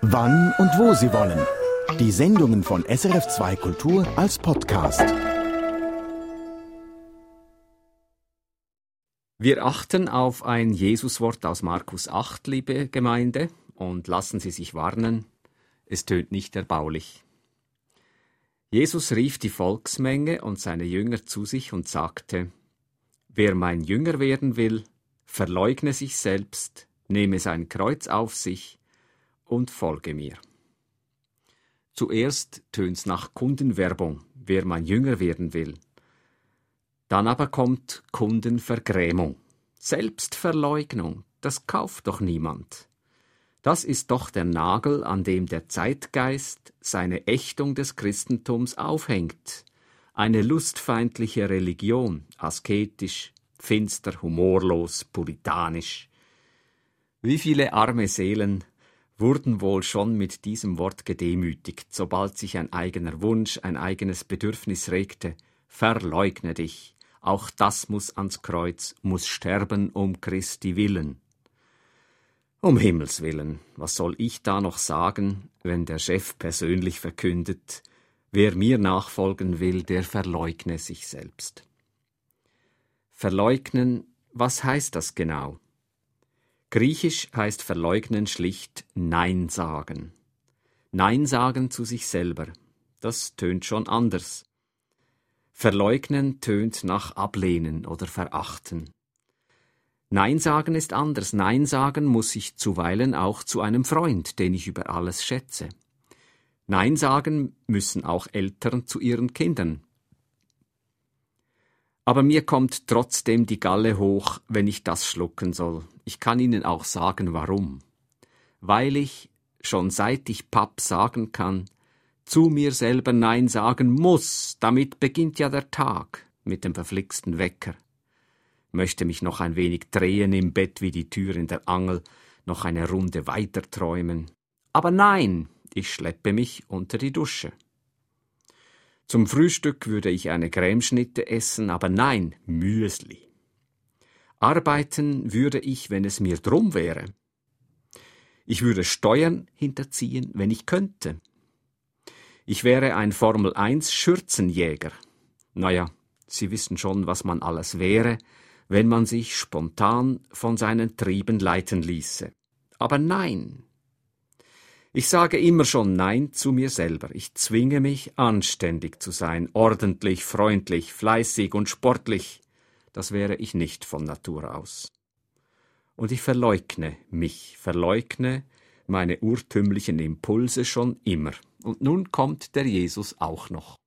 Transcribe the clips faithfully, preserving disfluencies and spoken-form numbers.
wann und wo Sie wollen. Die Sendungen von S R F zwei Kultur als Podcast. Wir achten auf ein Jesuswort aus Markus acht, liebe Gemeinde, und lassen Sie sich warnen, es tönt nicht erbaulich. Jesus rief die Volksmenge und seine Jünger zu sich und sagte: Wer mein Jünger werden will, verleugne sich selbst, nehme sein Kreuz auf sich und folge mir. Zuerst tönt's nach Kundenwerbung, wer mein Jünger werden will. Dann aber kommt Kundenvergrämung. Selbstverleugnung, das kauft doch niemand. Das ist doch der Nagel, an dem der Zeitgeist seine Ächtung des Christentums aufhängt. Eine lustfeindliche Religion, asketisch, finster, humorlos, puritanisch. Wie viele arme Seelen wurden wohl schon mit diesem Wort gedemütigt, sobald sich ein eigener Wunsch, ein eigenes Bedürfnis regte. Verleugne dich. Auch das muss ans Kreuz, muss sterben um Christi willen. Um Himmels willen, was soll ich da noch sagen, wenn der Chef persönlich verkündet, wer mir nachfolgen will, der verleugne sich selbst. Verleugnen, was heißt das genau? Griechisch heißt verleugnen schlicht Nein sagen. Nein sagen zu sich selber, das tönt schon anders. Verleugnen tönt nach Ablehnen oder Verachten. Nein sagen ist anders. Nein sagen muss ich zuweilen auch zu einem Freund, den ich über alles schätze. Nein sagen müssen auch Eltern zu ihren Kindern. Aber mir kommt trotzdem die Galle hoch, wenn ich das schlucken soll. Ich kann Ihnen auch sagen, warum. Weil ich, schon seit ich Papp sagen kann, zu mir selber Nein sagen muss. Damit beginnt ja der Tag mit dem verflixten Wecker. Möchte mich noch ein wenig drehen im Bett wie die Tür in der Angel, noch eine Runde weiter träumen. Aber nein, ich schleppe mich unter die Dusche. Zum Frühstück würde ich eine Cremeschnitte essen, aber nein, Müsli. Arbeiten würde ich, wenn es mir drum wäre. Ich würde Steuern hinterziehen, wenn ich könnte. Ich wäre ein Formel eins Schürzenjäger. Naja, Sie wissen schon, was man alles wäre, wenn man sich spontan von seinen Trieben leiten ließe. Aber nein. Ich sage immer schon Nein zu mir selber. Ich zwinge mich, anständig zu sein, ordentlich, freundlich, fleißig und sportlich. Das wäre ich nicht von Natur aus. Und ich verleugne mich, verleugne meine urtümlichen Impulse schon immer. Und nun kommt der Jesus auch noch.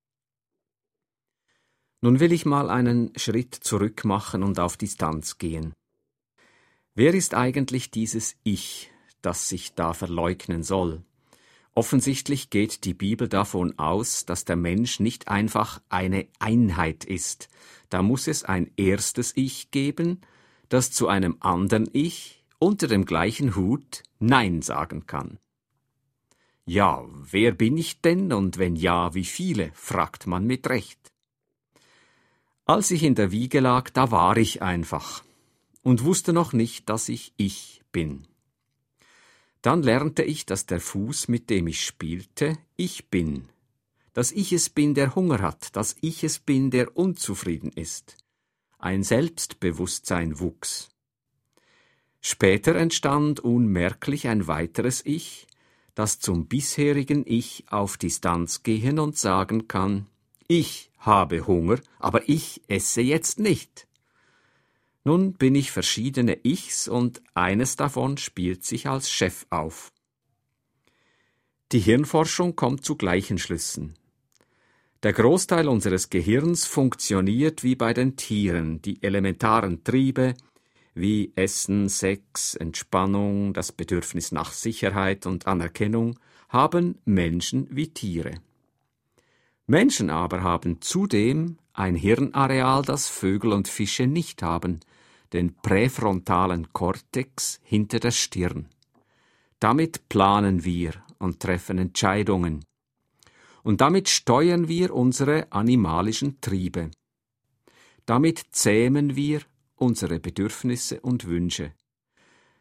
Nun will ich mal einen Schritt zurück machen und auf Distanz gehen. Wer ist eigentlich dieses Ich, das sich da verleugnen soll? Offensichtlich geht die Bibel davon aus, dass der Mensch nicht einfach eine Einheit ist. Da muss es ein erstes Ich geben, das zu einem anderen Ich unter dem gleichen Hut Nein sagen kann. Ja, wer bin ich denn und wenn ja, wie viele, fragt man mit Recht. Als ich in der Wiege lag, da war ich einfach und wusste noch nicht, dass ich ich bin. Dann lernte ich, dass der Fuß, mit dem ich spielte, ich bin. Dass ich es bin, der Hunger hat, dass ich es bin, der unzufrieden ist. Ein Selbstbewusstsein wuchs. Später entstand unmerklich ein weiteres Ich, das zum bisherigen Ich auf Distanz gehen und sagen kann: Ich habe Hunger, aber ich esse jetzt nicht. Nun bin ich verschiedene Ichs und eines davon spielt sich als Chef auf. Die Hirnforschung kommt zu gleichen Schlüssen. Der Großteil unseres Gehirns funktioniert wie bei den Tieren. Die elementaren Triebe wie Essen, Sex, Entspannung, das Bedürfnis nach Sicherheit und Anerkennung haben Menschen wie Tiere. Menschen aber haben zudem ein Hirnareal, das Vögel und Fische nicht haben, den präfrontalen Kortex hinter der Stirn. Damit planen wir und treffen Entscheidungen. Und damit steuern wir unsere animalischen Triebe. Damit zähmen wir unsere Bedürfnisse und Wünsche.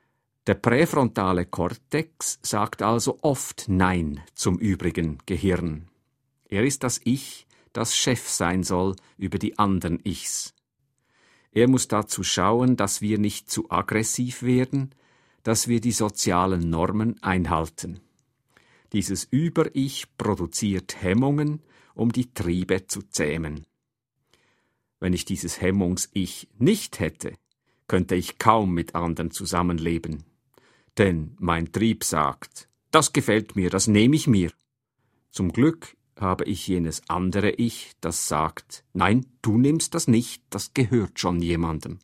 Der präfrontale Kortex sagt also oft Nein zum übrigen Gehirn. Er ist das Ich, das Chef sein soll über die anderen Ichs. Er muss dazu schauen, dass wir nicht zu aggressiv werden, dass wir die sozialen Normen einhalten. Dieses Über-Ich produziert Hemmungen, um die Triebe zu zähmen. Wenn ich dieses Hemmungs-Ich nicht hätte, könnte ich kaum mit anderen zusammenleben. Denn mein Trieb sagt, das gefällt mir, das nehme ich mir. Zum Glück habe ich jenes andere Ich, das sagt, nein, du nimmst das nicht, das gehört schon jemandem.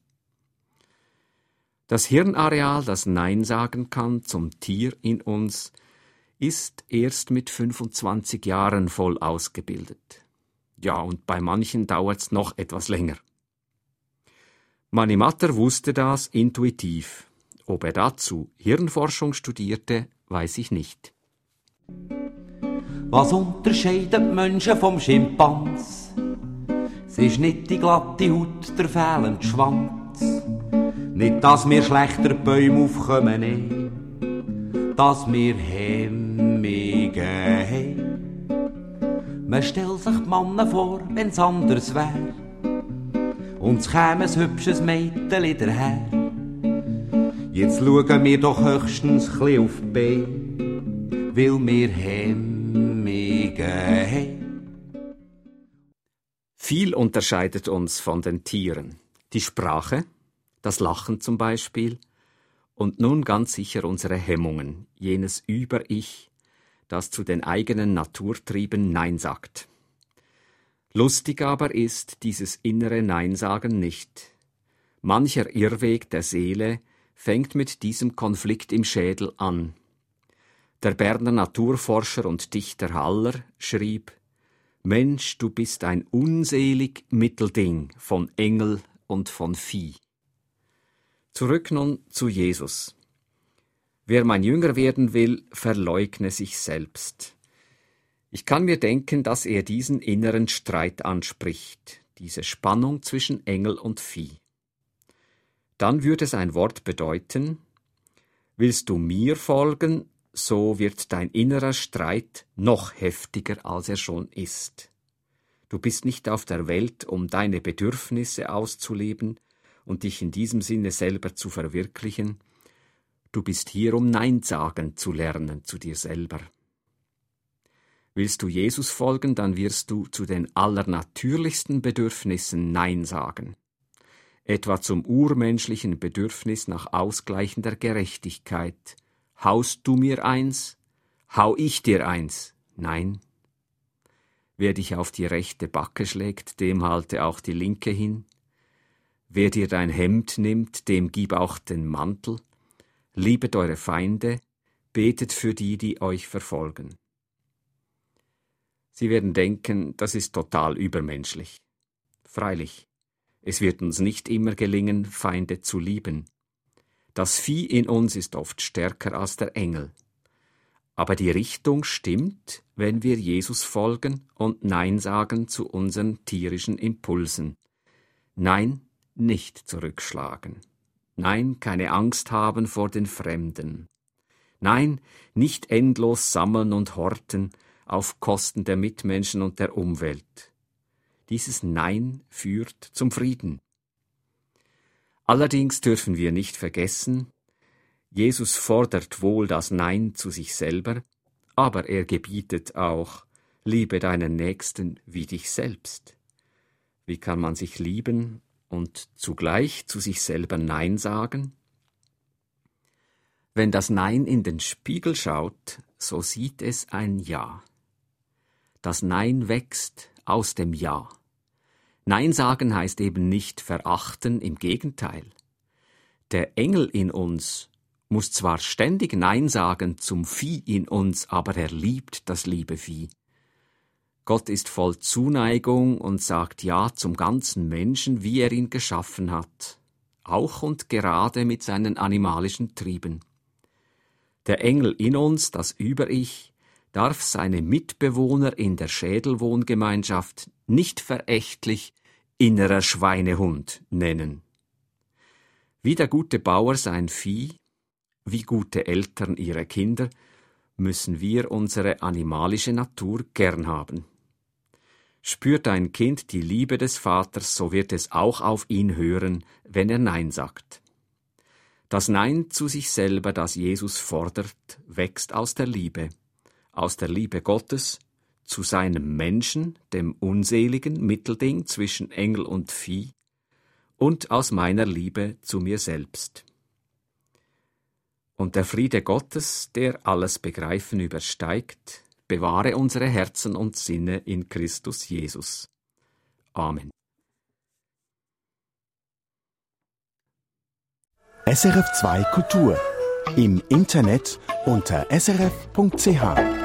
Das Hirnareal, das Nein sagen kann zum Tier in uns, ist erst mit fünfundzwanzig Jahren voll ausgebildet. Ja, und bei manchen dauert's noch etwas länger. Manimatter wusste das intuitiv. Ob er dazu Hirnforschung studierte, weiß ich nicht. Was unterscheidet Menschen vom Schimpans? Es ist nicht die glatte Haut, der fehlende Schwanz. Nicht, dass wir schlechter Bäume aufkommen, nee. Dass wir Hemmungen haben. Man stellt sich die Männer vor, wenn's anders wär. Und es käme ein hübsches Mädchen daher. Jetzt schauen wir doch höchstens chli auf die Beine, weil wir Hemmungen haben. Viel unterscheidet uns von den Tieren. Die Sprache, das Lachen zum Beispiel, und nun ganz sicher unsere Hemmungen, jenes Über-Ich, das zu den eigenen Naturtrieben Nein sagt. Lustig aber ist dieses innere Nein-Sagen nicht. Mancher Irrweg der Seele fängt mit diesem Konflikt im Schädel an. Der Berner Naturforscher und Dichter Haller schrieb: Mensch, du bist ein unselig Mittelding von Engel und von Vieh. Zurück nun zu Jesus. Wer mein Jünger werden will, verleugne sich selbst. Ich kann mir denken, dass er diesen inneren Streit anspricht, diese Spannung zwischen Engel und Vieh. Dann würde sein Wort bedeuten: Willst du mir folgen, so wird dein innerer Streit noch heftiger, als er schon ist. Du bist nicht auf der Welt, um deine Bedürfnisse auszuleben und dich in diesem Sinne selber zu verwirklichen. Du bist hier, um Nein sagen zu lernen zu dir selber. Willst du Jesus folgen, dann wirst du zu den allernatürlichsten Bedürfnissen Nein sagen. Etwa zum urmenschlichen Bedürfnis nach ausgleichender Gerechtigkeit. Haust du mir eins? Hau ich dir eins? Nein. Wer dich auf die rechte Backe schlägt, dem halte auch die linke hin. Wer dir dein Hemd nimmt, dem gib auch den Mantel. Liebet eure Feinde, betet für die, die euch verfolgen. Sie werden denken, das ist total übermenschlich. Freilich, es wird uns nicht immer gelingen, Feinde zu lieben. Das Vieh in uns ist oft stärker als der Engel. Aber die Richtung stimmt, wenn wir Jesus folgen und Nein sagen zu unseren tierischen Impulsen. Nein, nicht zurückschlagen. Nein, keine Angst haben vor den Fremden. Nein, nicht endlos sammeln und horten auf Kosten der Mitmenschen und der Umwelt. Dieses Nein führt zum Frieden. Allerdings dürfen wir nicht vergessen, Jesus fordert wohl das Nein zu sich selber, aber er gebietet auch, liebe deinen Nächsten wie dich selbst. Wie kann man sich lieben und zugleich zu sich selber Nein sagen? Wenn das Nein in den Spiegel schaut, so sieht es ein Ja. Das Nein wächst aus dem Ja. Nein sagen heißt eben nicht verachten, im Gegenteil. Der Engel in uns muss zwar ständig Nein sagen zum Vieh in uns, aber er liebt das liebe Vieh. Gott ist voll Zuneigung und sagt Ja zum ganzen Menschen, wie er ihn geschaffen hat, auch und gerade mit seinen animalischen Trieben. Der Engel in uns, das Über-Ich, darf seine Mitbewohner in der Schädelwohngemeinschaft nicht verächtlich innerer Schweinehund nennen. Wie der gute Bauer sein Vieh, wie gute Eltern ihre Kinder, müssen wir unsere animalische Natur gern haben. Spürt ein Kind die Liebe des Vaters, so wird es auch auf ihn hören, wenn er Nein sagt. Das Nein zu sich selber, das Jesus fordert, wächst aus der Liebe, aus der Liebe Gottes zu seinem Menschen, dem unseligen Mittelding zwischen Engel und Vieh, und aus meiner Liebe zu mir selbst. Und der Friede Gottes, der alles Begreifen übersteigt, bewahre unsere Herzen und Sinne in Christus Jesus. Amen. S R F zwei Kultur im Internet unter s r f punkt c h.